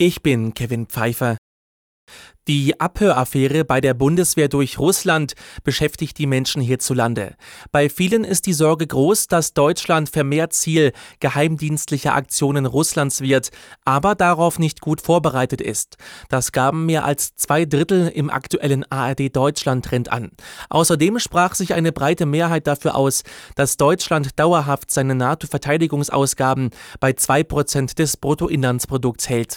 Ich bin Kevin Pfeiffer. Die Abhöraffäre bei der Bundeswehr durch Russland beschäftigt die Menschen hierzulande. Bei vielen ist die Sorge groß, dass Deutschland vermehrt Ziel geheimdienstlicher Aktionen Russlands wird, aber darauf nicht gut vorbereitet ist. Das gaben mehr als 2/3 im aktuellen ARD-Deutschland-Trend an. Außerdem sprach sich eine breite Mehrheit dafür aus, dass Deutschland dauerhaft seine NATO-Verteidigungsausgaben bei 2% des Bruttoinlandsprodukts hält.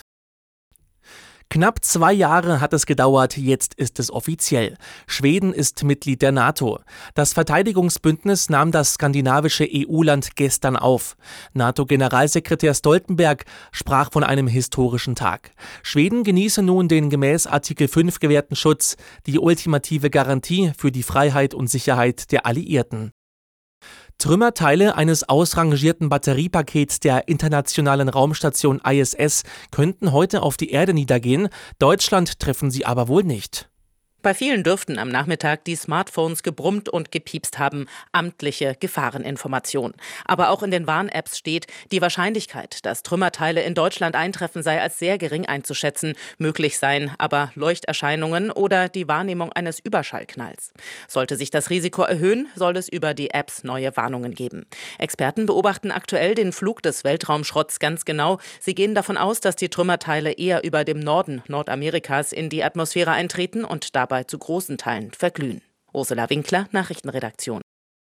Knapp 2 Jahre hat es gedauert, jetzt ist es offiziell. Schweden ist Mitglied der NATO. Das Verteidigungsbündnis nahm das skandinavische EU-Land gestern auf. NATO-Generalsekretär Stoltenberg sprach von einem historischen Tag. Schweden genieße nun den gemäß Artikel 5 gewährten Schutz, die ultimative Garantie für die Freiheit und Sicherheit der Alliierten. Trümmerteile eines ausrangierten Batteriepakets der internationalen Raumstation ISS könnten heute auf die Erde niedergehen, Deutschland treffen sie aber wohl nicht. Bei vielen dürften am Nachmittag die Smartphones gebrummt und gepiepst haben. Amtliche Gefahreninformation. Aber auch in den Warn-Apps steht, die Wahrscheinlichkeit, dass Trümmerteile in Deutschland eintreffen, sei als sehr gering einzuschätzen. Möglich seien aber Leuchterscheinungen oder die Wahrnehmung eines Überschallknalls. Sollte sich das Risiko erhöhen, soll es über die Apps neue Warnungen geben. Experten beobachten aktuell den Flug des Weltraumschrotts ganz genau. Sie gehen davon aus, dass die Trümmerteile eher über dem Norden Nordamerikas in die Atmosphäre eintreten und dabei zu großen Teilen verglühen. Ursula Winkler, Nachrichtenredaktion.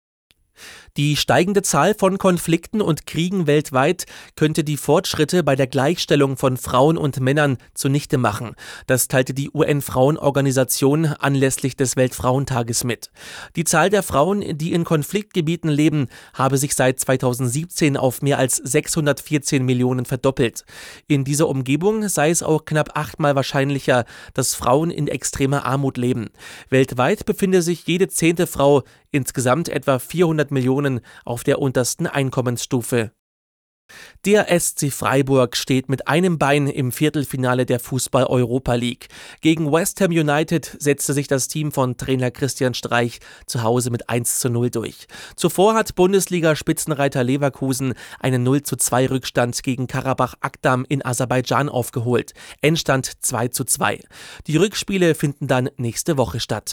Die steigende Zahl von Konflikten und Kriegen weltweit könnte die Fortschritte bei der Gleichstellung von Frauen und Männern zunichte machen. Das teilte die UN-Frauenorganisation anlässlich des Weltfrauentages mit. Die Zahl der Frauen, die in Konfliktgebieten leben, habe sich seit 2017 auf mehr als 614 Millionen verdoppelt. In dieser Umgebung sei es auch knapp 8-mal wahrscheinlicher, dass Frauen in extremer Armut leben. Weltweit befinde sich jede 10. Frau, insgesamt etwa 400 Millionen, auf der untersten Einkommensstufe. Der SC Freiburg steht mit einem Bein im Viertelfinale der Fußball-Europa League. Gegen West Ham United setzte sich das Team von Trainer Christian Streich zu Hause mit 1:0 durch. Zuvor hat Bundesliga-Spitzenreiter Leverkusen einen 0:2 Rückstand gegen Karabach Akdam in Aserbaidschan aufgeholt. Endstand 2:2. Die Rückspiele finden dann nächste Woche statt.